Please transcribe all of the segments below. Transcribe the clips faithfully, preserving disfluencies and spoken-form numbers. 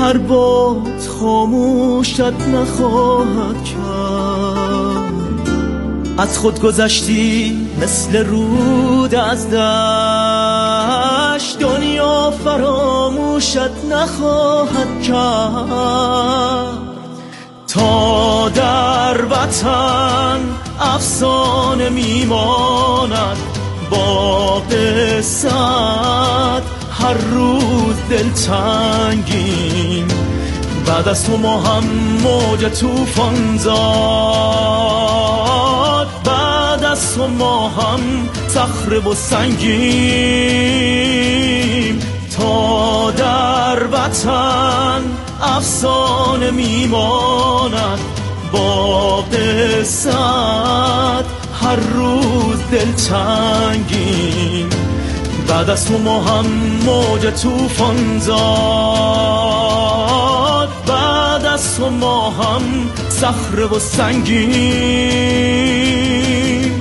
هر باد خاموشت نخواهد کرد. از خود گذشتی مثل رود از دشت، دنیا فراموشت نخواهد کرد. تا در وطن افسانه میماند با قصت، هر روز دلتنگیم. بعد از تو ما هم موج طوفان زاد، بعد از تو ما هم صخره و سنگیم. تا در وطن افسانه میماند با قصت، هر روز دلتنگیم. بعد از تو ما هم موج طوفان زاد، بعد از تو ما هم صخره و سنگیم.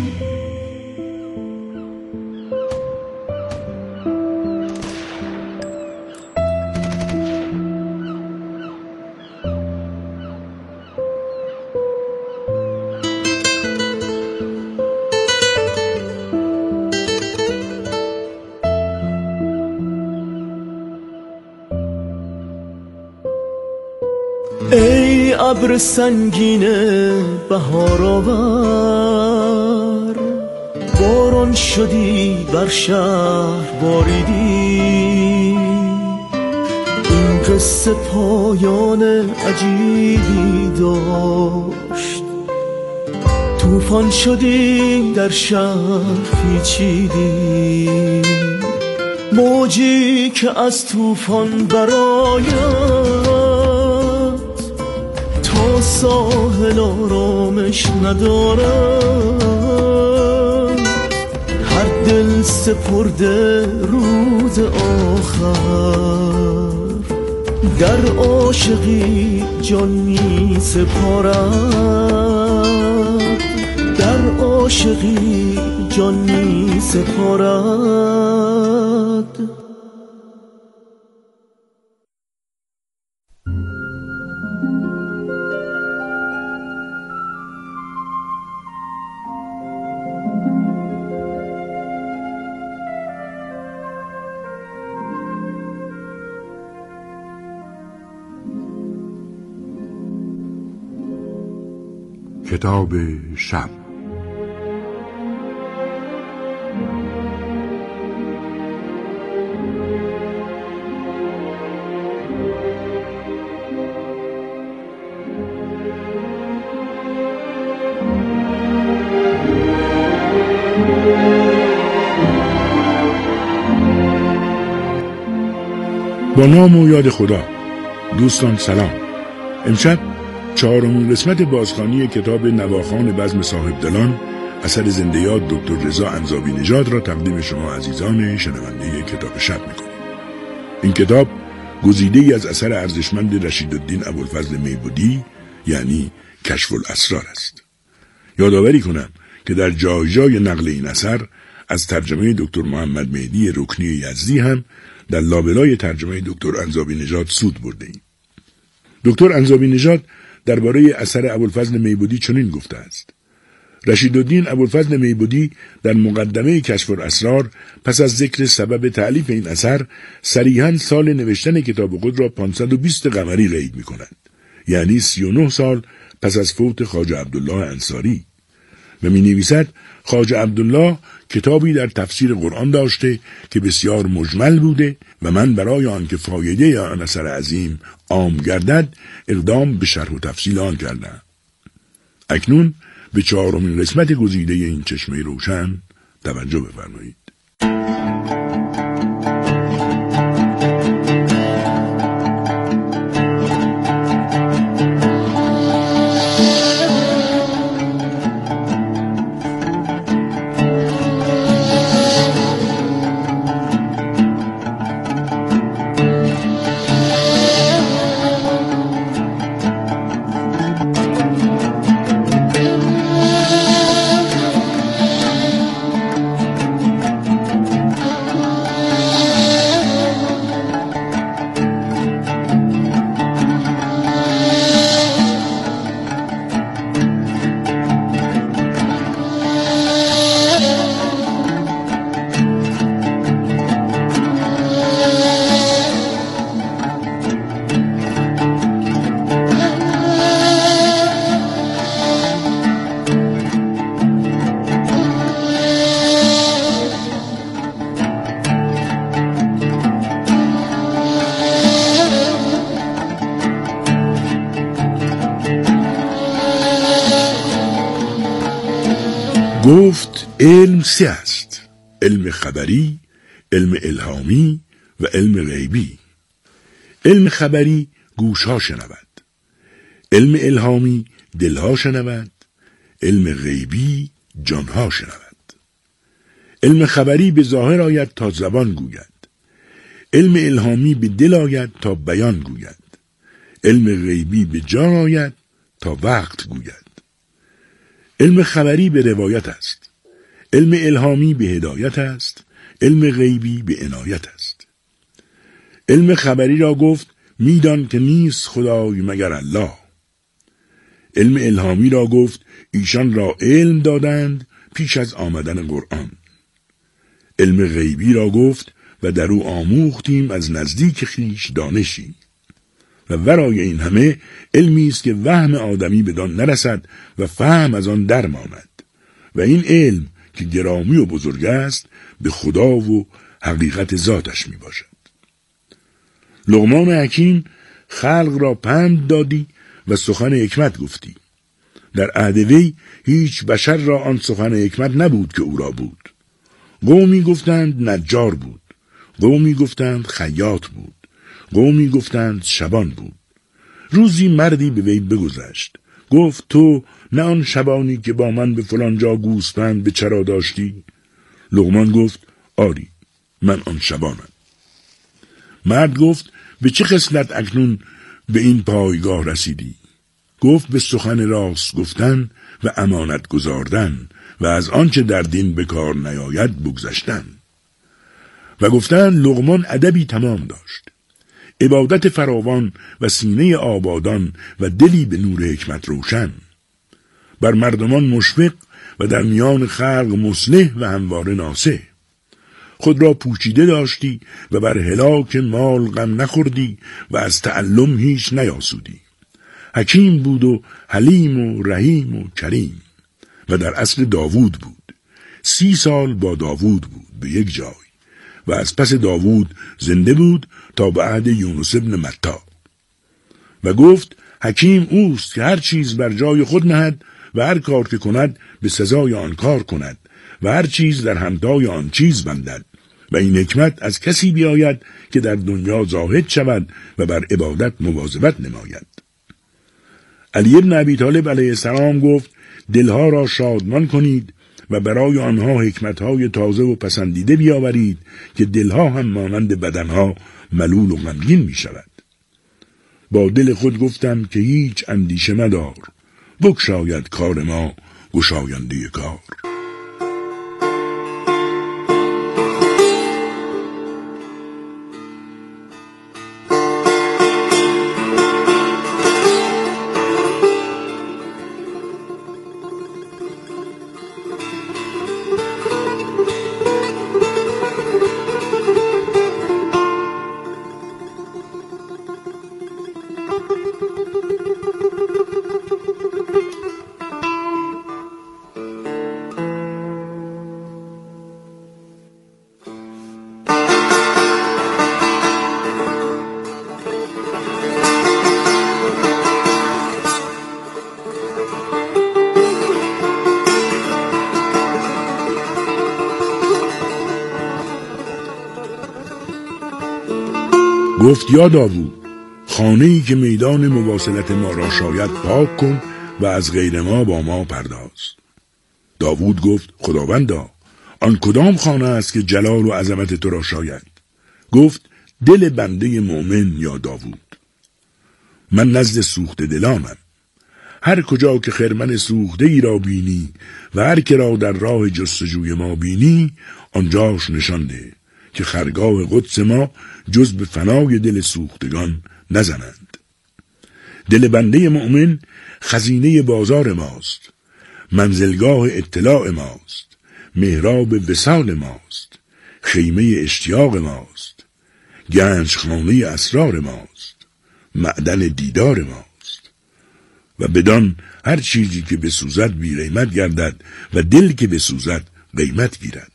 ای ابر سنگین بهار آور، باران شدی بر شهر باریدی. این قصه پایان عجیبی داشت، طوفان شدی در شهر پیچیدی. موجی که از طوفان برآید تا ساحل آرامش ندارد. هر دل سپرده روز آخر، در عاشقی جان می سپارد. در عاشقی جان می سپارد. کتاب شب. با نام و یاد خدا. دوستان سلام. امشب چهارمین قسمت بازخوانی کتاب نواخوان بزم صاحبدلان اثر زنده یاد دکتر رضا انزابی نژاد را تقدیم شما عزیزان شنونده کتاب شب می‌کنیم. این کتاب گزیده‌ای از اثر ارزشمند رشیدالدین ابوالفضل میبودی یعنی کشف الاسرار است. یادآوری کنم که در جای جای نقل این اثر از ترجمه دکتر محمد مهدی رکنی یزدی هم در لابلای ترجمه دکتر انزابی نژاد سود برده‌ایم. دکتر انزابی نژاد درباره اثر ابوالفضل میبودی چنین گفته است: رشیدالدین ابوالفضل میبودی در مقدمه کشف الاسرار پس از ذکر سبب تألیف این اثر صریحاً سال نوشتن کتاب خود را پانصد و بیست قمری قید می‌کند، یعنی سی و نه سال پس از فوت خواجه عبدالله انصاری، و می‌نویسد خواجه عبدالله کتابی در تفسیر قرآن داشته که بسیار مجمل بوده و من برای آنکه فایده آن اثر عظیم عام گردد اقدام به شرح و تفصیل آن کردم. اکنون به چهارمین قسمت گزیده این چشمه روشن توجه بفرمایید. گفت علم سه است: علم خبری، علم الهامی و علم غیبی. علم خبری گوشها شنود، علم الهامی دلها شنود، علم غیبی جانها شنود. علم خبری به ظاهر آید تا زبان گوید، علم الهامی به دل آید تا بیان گوید، علم غیبی به جان آید تا وقت گوید. علم خبری به روایت است، علم الهامی به هدایت است، علم غیبی به عنایت است. علم خبری را گفت میدان که نیست خدای مگر الله. علم الهامی را گفت ایشان را علم دادند پیش از آمدن قرآن. علم غیبی را گفت و در او آموختیم از نزدیک خویش دانشی. و ورای این همه علمی است که وهم آدمی بدان نرسد و فهم از آن درماند. و این علم که گرامی و بزرگ است به خدا و حقیقت ذاتش می باشد. لقمان حکیم خلق را پند دادی و سخن حکمت گفتی. در عهد وی هیچ بشر را آن سخن حکمت نبود که او را بود. قومی گفتند نجار بود، قومی گفتند خیاط بود، قومی گفتند شبان بود. روزی مردی به وی بگذشت، گفت تو نه آن شبانی که با من به فلان جا گوسفند به چرا داشتی؟ لقمان گفت آری، من آن شبانم. مرد گفت به چه خصلت اکنون به این پایگاه رسیدی؟ گفت به سخن راست گفتن و امانت گزاردن و از آنچه در دین به کار نیاید بگذشتن. و گفتن لقمان ادبی تمام داشت، عبادت فراوان و سینه آبادان و دلی به نور حکمت روشن، بر مردمان مشفق و در میان خلق مصلح و همواره ناصح. خود را پوشیده داشتی و بر هلاک مال غم نخوردی و از تعلم هیچ نیاسودی. حکیم بود و حلیم و رحیم و کریم و در اصل داوود بود. سی سال با داوود بود به یک جای و از پس داوود زنده بود تا به عهد یونس ابن متی. و گفت حکیم اوست که هر چیز بر جای خود نهد و هر کار که کند به سزای آن کار کند و هر چیز در همتای آن چیز بندد. و این حکمت از کسی بیاید که در دنیا زاهد شود و بر عبادت مواظبت نماید. علی ابن ابی طالب علیه السلام گفت دلها را شادمان کنید و برای آنها حکمتهای تازه و پسندیده بیاورید که دلها هم مانند بدنها ملول و غمگین می شود. با دل خود گفتم که هیچ اندیشه مدار، بگشاید کار ما گشاینده کار. گفت یا داوود خانه‌ای که میدان مواصلت ما را شاید پاک کن و از غیر ما با ما پرداز. داوود گفت خداوندا آن کدام خانه است که جلال و عظمت تو را شاید؟ گفت دل بنده مؤمن یا داوود. من نزد سوخته دلانم. هر کجا که خرمن سوخته ای را بینی و هر که را در راه جستجوی ما بینی آنجاش نشانده که خرگاه قدس ما جز به فنای دل سوختگان نزنند. دل بنده مؤمن خزینه بازار ماست، منزلگاه اطلاع ماست، محراب وصال ماست، خیمه اشتیاق ماست، گنج خانه اسرار ماست، معدن دیدار ماست. و بدان هر چیزی که بسوزد بی قیمت گردد و دل که بسوزد قیمت گیرد.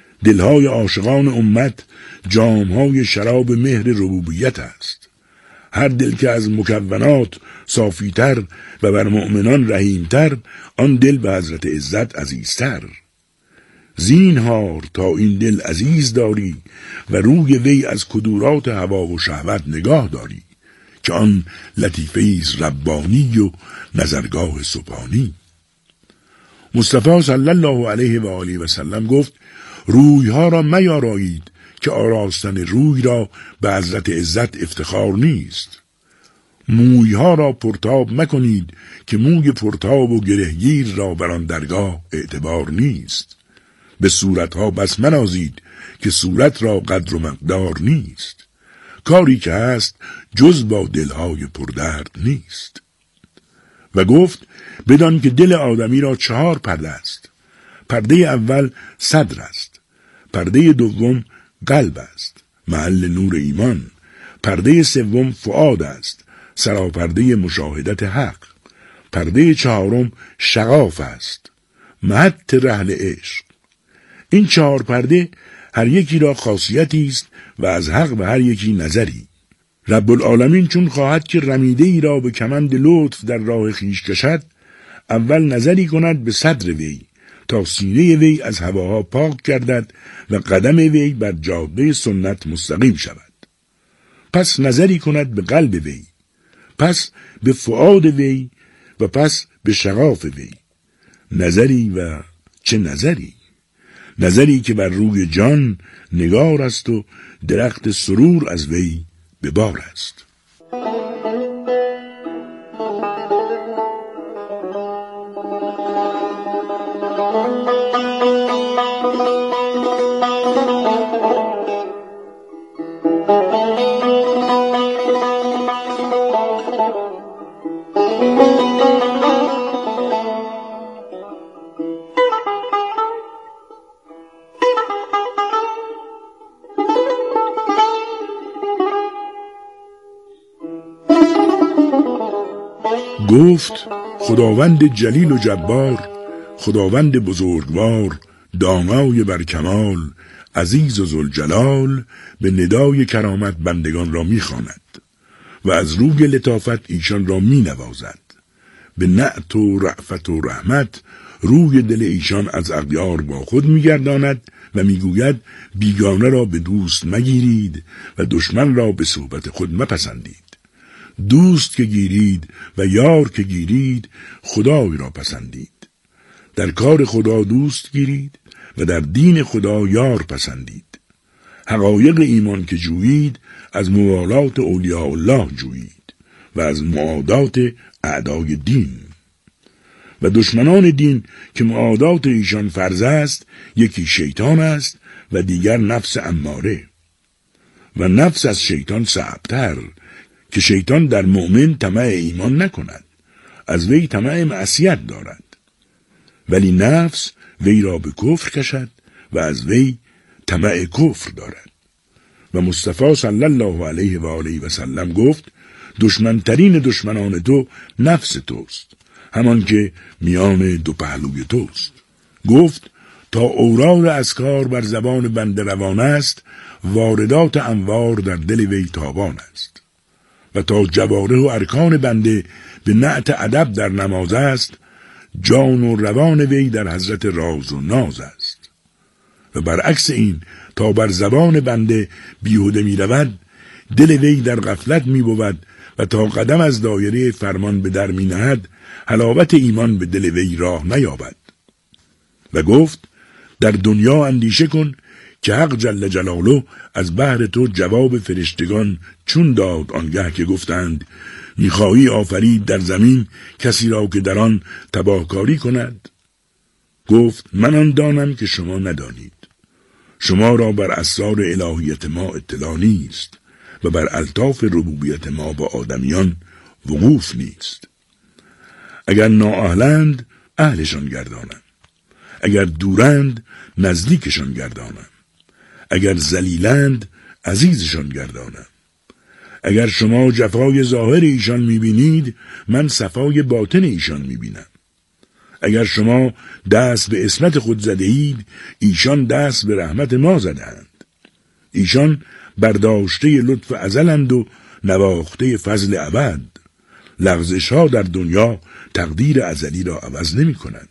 دلهای عاشقان امت جامهای شراب مهر ربوبیت است. هر دل که از مکونات صافیتر و بر مؤمنان رحیمتر، آن دل به حضرت عزت عزیزتر. زینهار تا این دل عزیز داری و روی وی از کدورات هوا و شهوت نگاه داری، که آن لطیفه‌ایست ربانی و نظرگاه سبحانی. مصطفی صلی الله علیه و آله و سلم گفت رویها را میارایید که آراستن روی را به حضرت عزت افتخار نیست. مویها را پرتاب مکنید که موی پرتاب و گرهگیر را بر آن درگاه اعتبار نیست. به صورتها بس منازید که صورت را قدر و مقدار نیست. کاری که هست جز با دلهای پردرد نیست. و گفت بدان که دل آدمی را چهار پرده است. پرده اول صدر است، پرده دوم قلب است، محل نور ایمان، پرده سوم فؤاد است، سراپرده مشاهدت حق، پرده چهارم شغاف است، مهد رحل عشق. این چهار پرده هر یکی را خاصیتی است و از حق به هر یکی نظری. رب العالمین چون خواهد که رمیده ای را به کمند لطف در راه خویش کشد، اول نظری کند به صدر وی تا سینه وی از هواها پاک گردد و قدم وی بر جاده سنت مستقیم شود. پس نظری کند به قلب وی، پس به فؤاد وی و پس به شغاف وی. نظری و چه نظری؟ نظری که بر روی جان نگار است و درخت سرور از وی به بار است. گفت خداوند جلیل و جبار، خداوند بزرگوار، دانای بر کمال، عزیز و ذوالجلال، به ندای کرامت بندگان را می‌خواند و از روی لطافت ایشان را می‌نوازد. به نعت و رأفت و رحمت روی دل ایشان از اغیار با خود می‌گرداند و می‌گوید بیگانه را به دوست مگیرید و دشمن را به صحبت خود مپسندید. دوست که گیرید و یار که گیرید خدای را پسندید. در کار خدا دوست گیرید و در دین خدا یار پسندید. حقایق ایمان که جویید از موالات اولیاء الله جویید و از معادات اعدای دین. و دشمنان دین که معادات ایشان فرض است، یکی شیطان است و دیگر نفس اماره. و نفس از شیطان صعبتر، که شیطان در مؤمن طمع ایمان نکند، از وی طمع معصیت دارد، ولی نفس وی را به کفر کشد و از وی طمع کفر دارد. و مصطفی صلی الله علیه و آله و سلم گفت دشمنترین دشمنان تو نفس توست، همان که میان دو پهلوی توست. گفت تا اوراد اذکار بر زبان بنده روان است، واردات انوار در دل وی تابان است. و تا جواره و ارکان بنده به نعت ادب در نماز است، جان و روان وی در حضرت راز و ناز است. و برعکس این تا بر زبان بنده بیهوده می رود، دل وی در غفلت می بود و تا قدم از دایره فرمان به در می نهد، حلاوت ایمان به دل وی راه نیابد. و گفت در دنیا اندیشه کن که حق جل جلاله از بحر تو جواب فرشتگان چون داد آنگه که گفتند میخواهی آفرید در زمین کسی را که در آن تباهکاری کند؟ گفت من آن دانم که شما ندانید. شما را بر اسرار الهیت ما اطلاع نیست و بر الطاف ربوبیت ما با آدمیان وقوف نیست. اگر نااهلند اهلشان گردانم، اگر دورند نزدیکشان گردانم، اگر ذلیلند عزیزشان گردانم. اگر شما جفای ظاهر ایشان میبینید، من صفای باطن ایشان میبینم. اگر شما دست به عصمت خود زده اید، ایشان دست به رحمت ما زدند. ایشان برداشته لطف ازلند و نواخته فضل ابد. لغزش ها در دنیا تقدیر ازلی را عوض نمی کنند.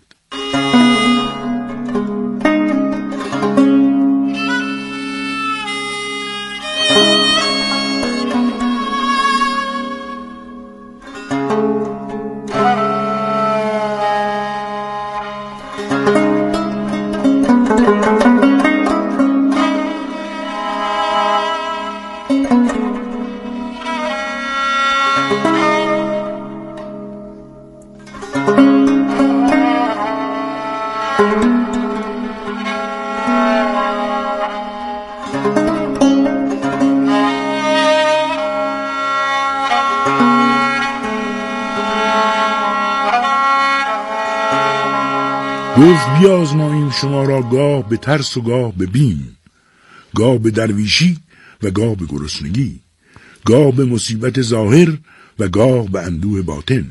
گفت بیازماییم شما را گاه به ترس و گاه به بیم، گاه به درویشی و گاه به گرسنگی، گاه به مصیبت ظاهر و گاه به اندوه باطن.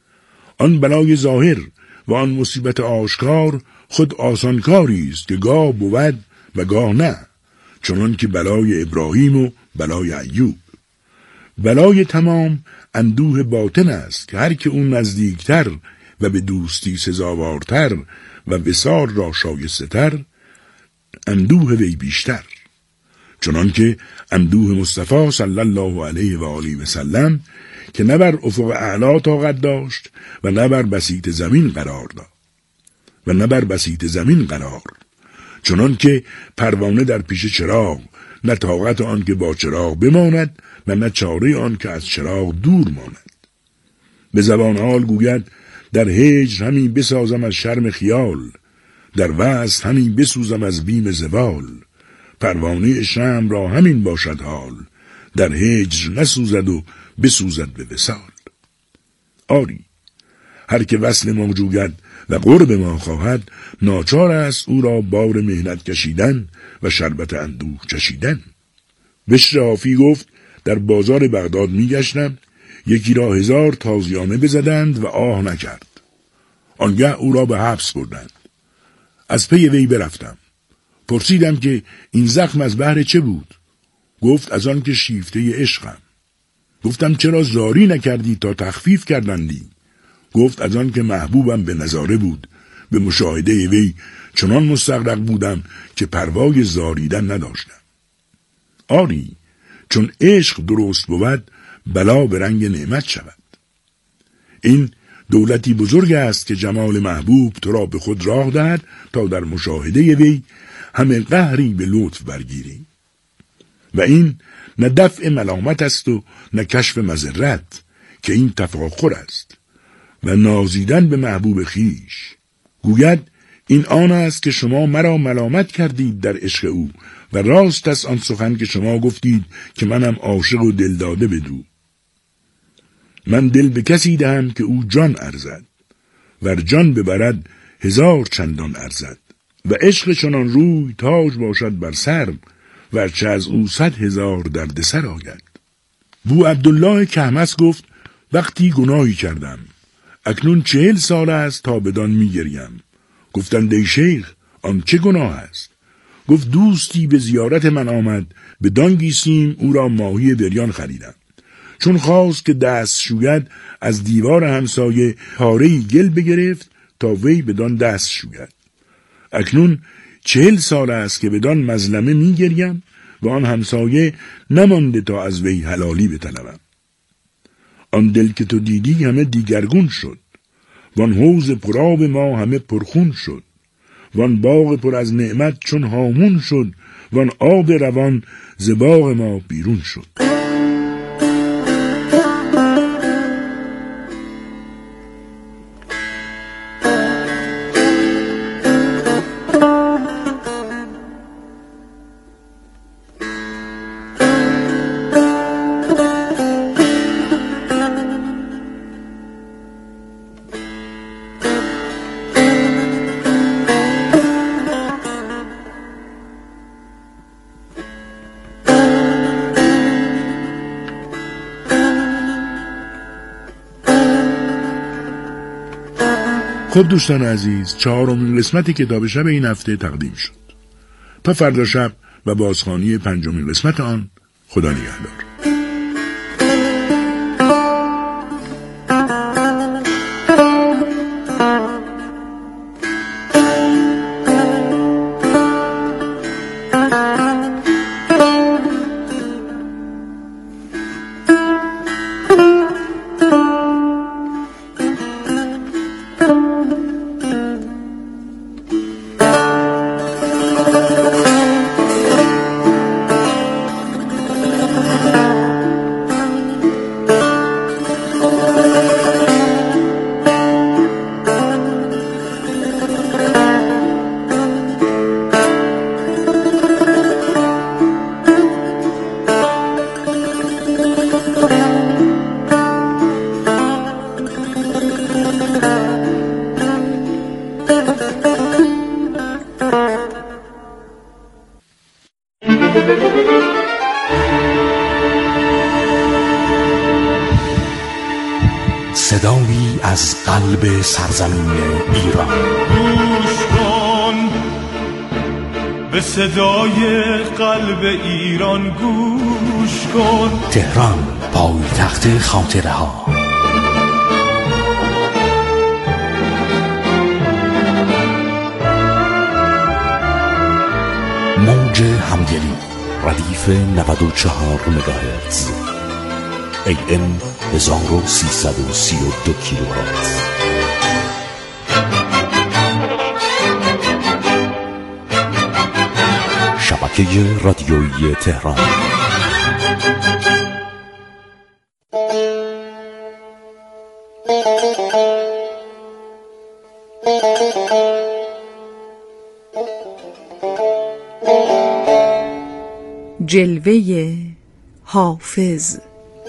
آن بلای ظاهر و آن مصیبت آشکار خود آسان کاری است که گاه بود و گاه نه، چنان که بلای ابراهیم و بلای ایوب. بلای تمام اندوه باطن است که هر که اون نزدیکتر و به دوستی سزاوارتر و وصال را شایسته تر، اندوه وی بیشتر، چنان که اندوه مصطفی صلی الله علیه و آله و سلم که نه بر افق اعلا طاقت داشت و نه بر بسیط زمین قرار داد و نه بر بسیط زمین قرار، چنان که پروانه در پیش چراغ نه طاقت آن که با چراغ بماند و نه چاره آن که از چراغ دور ماند. به زبان حال گوید در هجر همی بسازم از شرم خیال، در وصل همی بسوزم از بیم زوال. پروانه شمع را همین باشد حال، در هجر نسوزد و بسوزد به وصال. آری، هر که وصل ما جوید و قرب ما خواهد، ناچار است او را بار مهنت کشیدن و شربت اندوه چشیدن. بشر حافی گفت در بازار بغداد می گشتم، یکی را هزار تازیانه بزدند و آه نکرد. آنگه او را به حبس بردند. از پی وی برفتم. پرسیدم که این زخم از بهر چه بود؟ گفت از آن که شیفته عشقم. گفتم چرا زاری نکردی تا تخفیف کردندی؟ گفت از آن که محبوبم به نظاره بود، به مشاهده وی چنان مستغرق بودم که پروای زاریدن نداشتم. آری، چون عشق درست بود بلا به رنگ نعمت شود. این دولتی بزرگ است که جمال محبوب تو را به خود راه دهد تا در مشاهده وی همه قهری به لطف برگیری. و این نه دفع ملامت است و نه کشف مضرت، که این تفاخر است و نازیدن به محبوب خیش. گوید این آن است که شما مرا ملامت کردید در عشق او و راست است آن سخن که شما گفتید که منم عاشق و دلداده بدو. من دل به کسی دهم که او جان ارزد، ور جان ببرد هزار چندان ارزد. و عشق چنان روی تاج باشد بر سر، ورچه از او صد هزار درد سر آید. بو عبدالله کهمس گفت وقتی گناهی کردم، اکنون چهل سال است تا بدان می گریم. گفتند ای شیخ آن چه گناه است؟ گفت دوستی به زیارت من آمد، به دانگیسیم او را ماهی بریان خریدم. چون خواست که دست شوید، از دیوار همسایه پاره‌ای گل بگرفت تا وی بدان دست شوید. اکنون چهل سال است که بدان مظلمه می گریم و آن همسایه نمانده تا از وی حلالی بطلبم. آن دل که تو دیدی همه دیگرگون شد، وان حوض پرآب ما همه پرخون شد، وان باغ پر از نعمت چون هامون شد، وان آب روان ز باغ ما بیرون شد. خب دوستان عزیز، چهارمین قسمت کتاب شب این هفته تقدیم شد. تا فردا شب و بازخوانی پنجمین قسمت آن، خدا نگهدار. صدایی از قلب سرزمین ایران. گوش کن به صدای قلب ایران، گوش کن. تهران، پایتخت خاطره ها. موج همدلی، ردیف نود و چهار مگاهرتز، ای ام هزار و سیصد و سی و دو کیلوهرتز. شبکه رادیویی تهران. جلوه حافظ.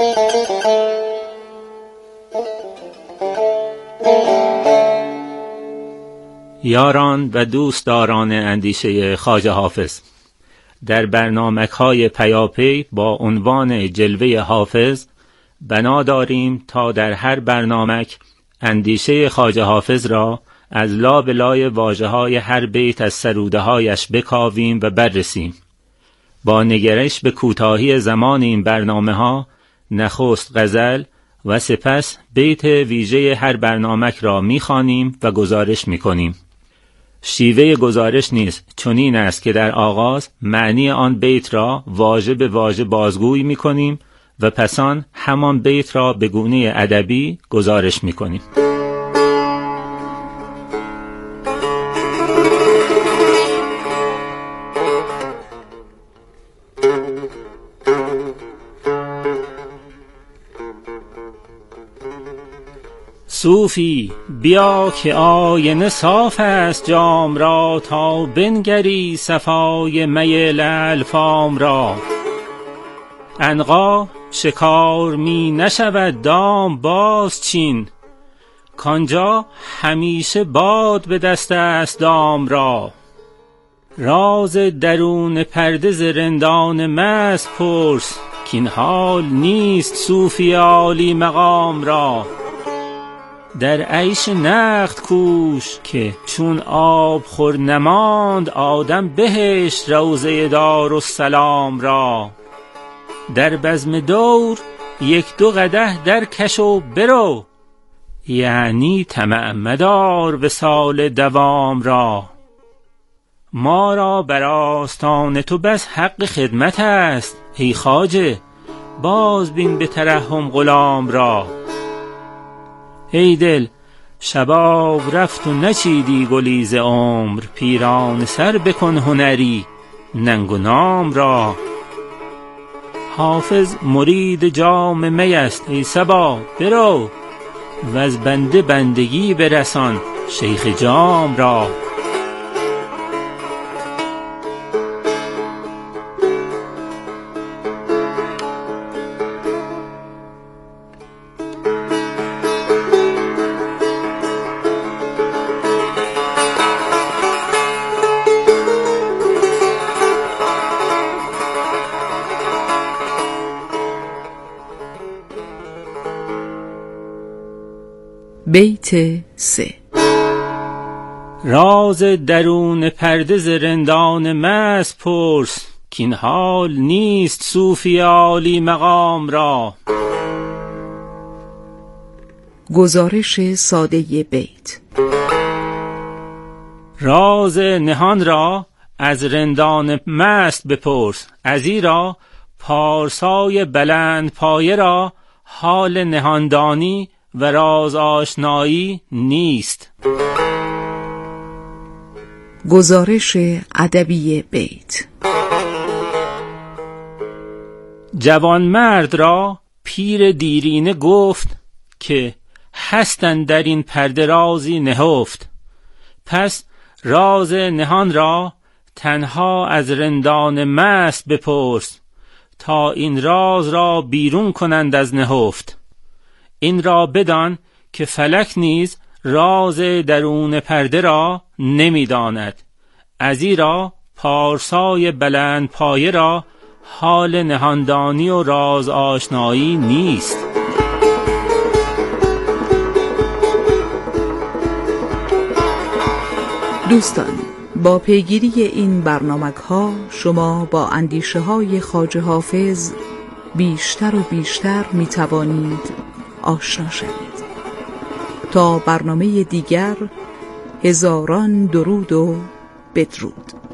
یاران و دوستداران اندیشه خواجه حافظ، در برنامه‌های پیاپی با عنوان جلوه حافظ بنا داریم تا در هر برنامه اندیشه خواجه حافظ را از لابلای واژه‌های هر بیت از سروده‌هایش بکاویم و بررسیم. با نگرش به کوتاهی زمان این برنامه‌ها، نخست غزل و سپس بیت ویژه هر برنامه را می‌خوانیم و گزارش می‌کنیم. شیوه گزارش نیز چنین است که در آغاز معنی آن بیت را واژه به واژه بازگویی می‌کنیم و پس آن همان بیت را به گونه ادبی گزارش می‌کنیم. صوفی بیا که آینه صاف است جام را، تا بنگری صفای می لعل فام را. عنقا شکار می نشود دام باز چین، کانجا همیشه باد به دست است دام را. راز درون پرده ز رندان مست پرس، کین حال نیست صوفی عالی مقام را. در عیش نقد کوش که چون آب خور نماند، آدم بهشت روضه دارالسلام را. در بزم دور یک دو قدح در کش و برو، یعنی طمع مدار وصال دوام را. ما را بر آستان تو بس حق خدمت است، ای خواجه باز بین به ترحم غلام را. ای دل شباب رفت و نچیدی گلیز عمر، پیران سر بکن هنری ننگ و نام را. حافظ مرید جام می است ای صبا برو، و از بنده بندگی برسان شیخ جام را. بیت سه. راز درون پرده ز رندان مست پرس، کین حال نیست صوفی عالی مقام را. گزارش ساده بیت. راز نهان را از رندان مست بپرس، ازیرا پارسای بلند پایه را حال نهاندانی و راز آشنایی نیست. گزارش ادبی بیت. جوان مرد را پیر دیرینه گفت که هستند در این پرده رازی نهفت. پس راز نهان را تنها از رندان مست بپرس، تا این راز را بیرون کنند از نهفت. این را بدان که فلک نیز راز درون پرده را نمیداند، ازیرا پارسای بلند پایه را حال نهاندانی و راز آشنایی نیست. دوستان، با پیگیری این برنامه ها شما با اندیشه های خواجه حافظ بیشتر و بیشتر می توانید آشنا شوید. تا برنامه دیگر، هزاران درود و بدرود.